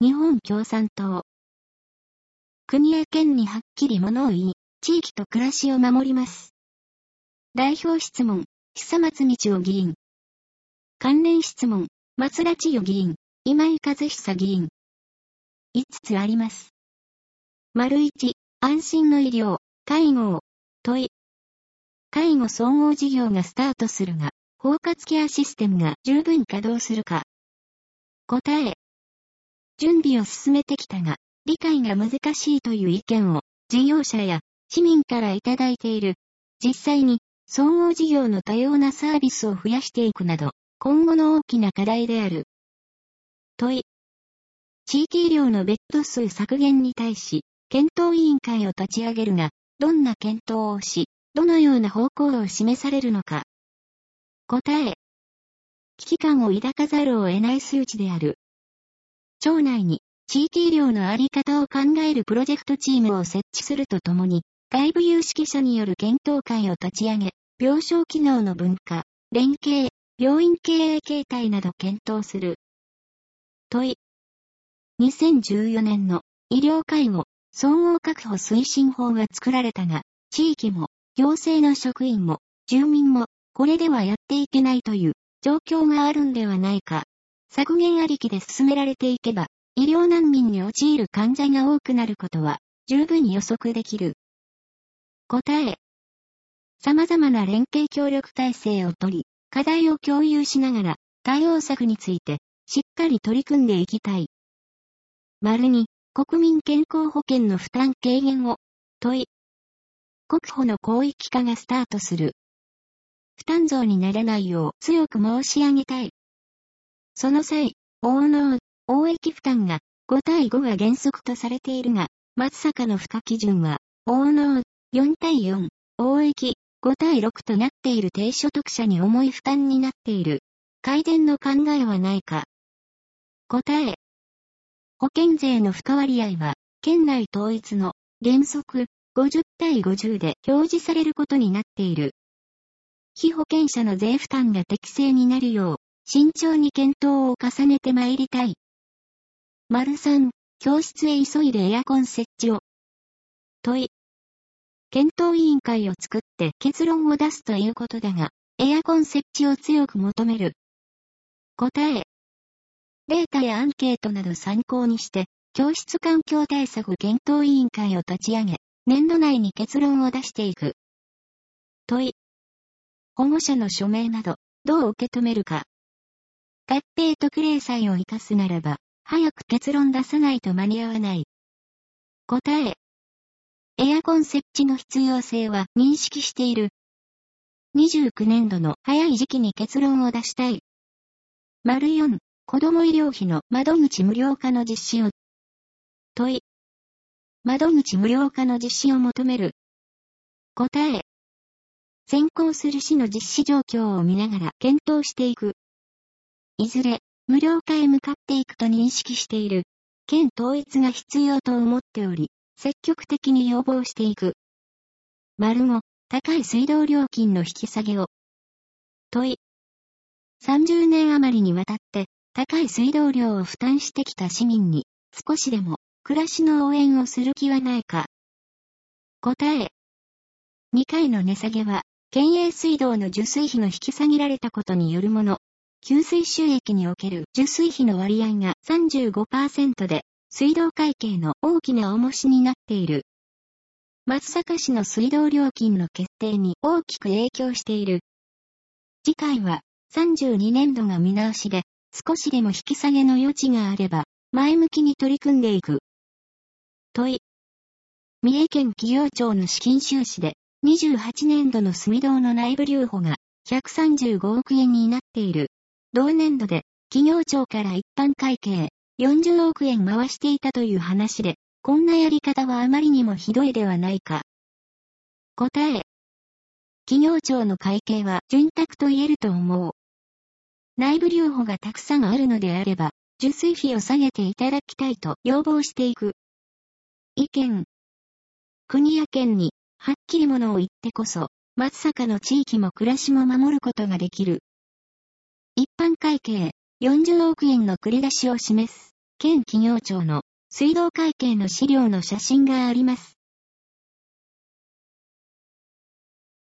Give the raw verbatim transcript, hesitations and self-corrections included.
日本共産党。国や県にはっきりものを言い、地域と暮らしを守ります。代表質問、久松道夫議員。関連質問、松田千代議員、今井和久議員。いつつあります。丸いち、安心の医療、介護を、問い。介護総合事業がスタートするが、包括ケアシステムが十分稼働するか。答え。準備を進めてきたが、理解が難しいという意見を、事業者や市民からいただいている。実際に、総合事業の多様なサービスを増やしていくなど、今後の大きな課題である。問い。地域医療のベッド数削減に対し、検討委員会を立ち上げるが、どんな検討をし、どのような方向を示されるのか。答え。危機感を抱かざるを得ない数値である。町内に地域医療のあり方を考えるプロジェクトチームを設置するとともに、外部有識者による検討会を立ち上げ、病床機能の分化、連携、病院経営形態など検討する。問い。にせんじゅうよねんの医療介護総合確保推進法が作られたが、地域も行政の職員も住民もこれではやっていけないという状況があるんではないか。削減ありきで進められていけば、医療難民に陥る患者が多くなることは十分予測できる。答え。様々な連携協力体制をとり、課題を共有しながら対応策についてしっかり取り組んでいきたい。丸に、国民健康保険の負担軽減を、問い。国保の広域化がスタートする。負担増にならないよう強く申し上げたい。その際、応納、応益負担がごたいごが原則とされているが、松阪の付加基準は、応納よんたいよん、応益ごたいろくとなっている低所得者に重い負担になっている。改善の考えはないか。答え。保険税の付加割合は、県内統一の原則ごじゅうたいごじゅうで表示されることになっている。被保険者の税負担が適正になるよう、慎重に検討を重ねてまいりたい。丸さん、教室へ急いでエアコン設置を。問い。検討委員会を作って結論を出すということだが、エアコン設置を強く求める。答え。データやアンケートなど参考にして、教室環境対策検討委員会を立ち上げ、年度内に結論を出していく。問い。保護者の署名など、どう受け止めるか。合併特例債を生かすならば、早く結論出さないと間に合わない。答え。エアコン設置の必要性は認識している。にじゅうきゅうねんどの早い時期に結論を出したい。丸よん、子ども医療費の窓口無料化の実施を。問い。窓口無料化の実施を求める。答え。先行する市の実施状況を見ながら検討していく。いずれ、無料化へ向かっていくと認識している。県統一が必要と思っており、積極的に要望していく。丸ご、高い水道料金の引き下げを。問い。さんじゅうねん余りにわたって、高い水道料を負担してきた市民に、少しでも、暮らしの応援をする気はないか。答え。にかいの値下げは、県営水道の受水費の引き下げられたことによるもの。給水収益における受水費の割合が さんじゅうごパーセント で、水道会計の大きな重しになっている。松阪市の水道料金の決定に大きく影響している。次回は、さんじゅうにねんどが見直しで、少しでも引き下げの余地があれば、前向きに取り組んでいく。問い。三重県企業庁の資金収支で、にじゅうはちねんどの水道の内部留保がひゃくさんじゅうごおくえんになっている。同年度で、企業庁から一般会計よんじゅうおくえん回していたという話で、こんなやり方はあまりにもひどいではないか。答え。企業庁の会計は潤沢と言えると思う。内部留保がたくさんあるのであれば、受水費を下げていただきたいと要望していく。意見。国や県に、はっきりものを言ってこそ、松阪の地域も暮らしも守ることができる。一般会計よんじゅうおくえんの繰り出しを示す。 県企業庁の水道会計の資料の写真があります。